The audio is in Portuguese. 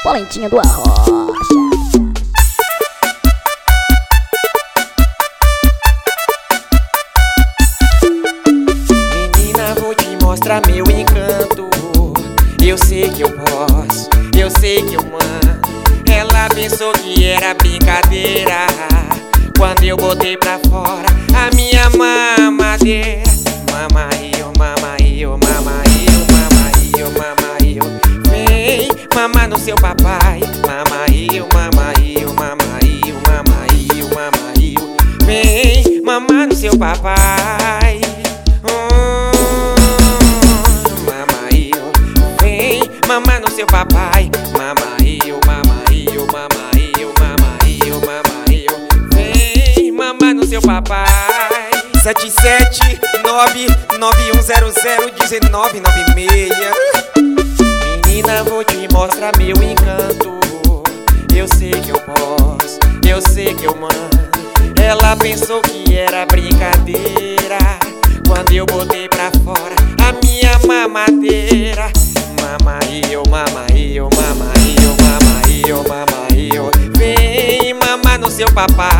Polentinha do Arrocha. Menina, vou te mostrar meu encanto. Eu sei que eu posso, eu sei que eu mando. Ela pensou que era brincadeira quando eu botei pra fora a minha mamadeira. Mamaio, mamaio, mamaio, mamaio, mamaio. Vem mamar no seu papai. Mamaio, mamaio, mamaio, mamaio, mamaio. Vem mamar no seu papai. Mamaio, vem mamar no seu papai. Mamaio, mamaio, mamaio, mamaio, mamaio. Vem mamar no seu papai. 77991001996. Menina, vou te mostrar meu encanto. Eu sei que eu posso, eu sei que eu mando. Ela pensou que era brincadeira quando eu botei pra fora a minha mamadeira. Mamaio, mamaio, mamaio, mamaio, mamaio. Vem mamar no seu papai.